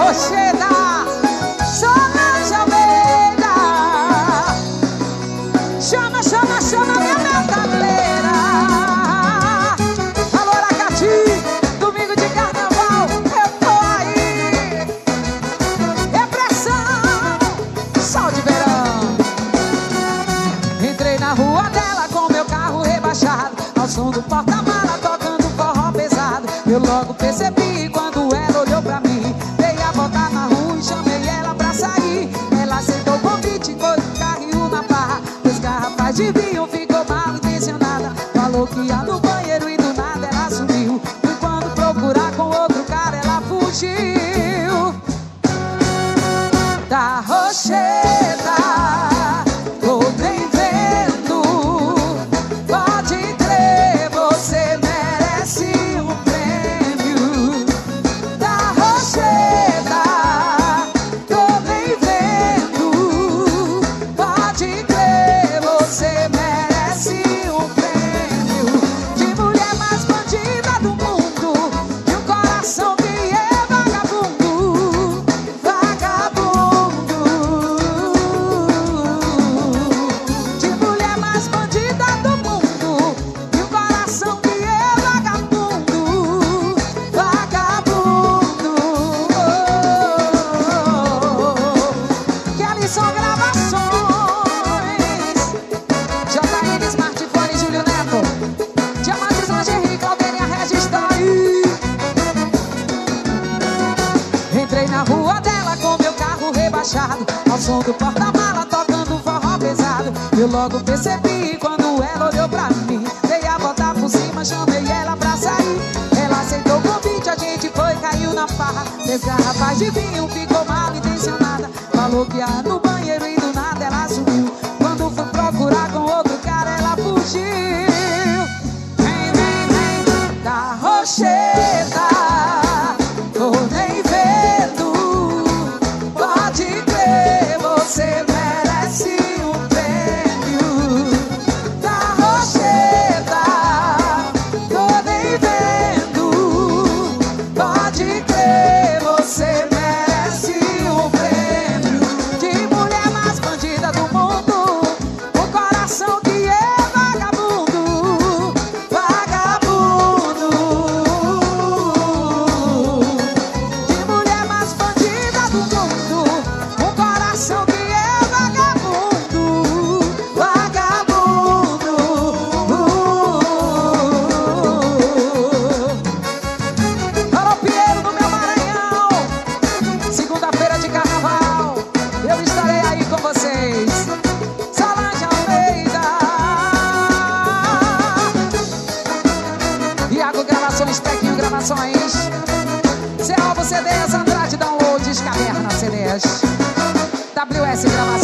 Rocheda, Solange Almeida. Chama, chama, chama minha metaleira. Alô, Aracati, domingo de carnaval, eu tô aí. Repressão, sol de verão. Entrei na rua dela com meu carro rebaixado, ao som do porta-mala tocando forró pesado. Eu logo percebi quando ela olhou pra mim. Dei a volta na rua e chamei ela pra sair. Ela aceitou o convite, foi no carro e na barra. Dois garrafas de vinho, ficou mal intencionada. Falou que ia no banheiro e do nada ela sumiu. E quando procurar com outro cara ela fugiu. Da Rocheda, tô nem vendo. Pode crer, você merece um prêmio. Da Rocheda, tô nem vendo. Pode crer, você merece um prêmio. De mulher mais bandida do mundo, de um coração que é vagabundo. Vagabundo. De mulher mais bandida do mundo, de um coração que é vagabundo. Vagabundo. Kelly são gravações. JN Smartphone, Júlio Neto. Diamantes, Lingerie, Claudênia Regis tá aí. Entrei na rua dela com meu carro rebaixado, ao som do porta-mala tocando forró pesado. Eu logo percebi quando ela olhou pra mim. Dei a volta por cima, chamei ela pra sair. Ela aceitou o convite, a gente foi, caiu na farra. Três garrafas de vinho, ficou mal intencionada. Falou que ia no banheiro e do nada ela sumiu. Quando fui procurar com outro cara ela fugiu. Vem, vem, vem, da Rocheda, tô nem vendo. Pode crer, você merece um prêmio. Da Rocheda, tô nem vendo. Pode crer, você merece um prêmio. De mulher mais bandida do mundo, o coração que é vagabundo. Vagabundo. De mulher mais bandida do mundo, um coração que é vagabundo. Vagabundo. Alô, Piero do meu Maranhão. Segunda-feira de carnaval, eu estarei aí com vocês. Solange Almeida. Iago Gravações, Tequinho Gravações. Zé Alvo CDs, Andrade Downloads, Caverna CDs. WS Gravações.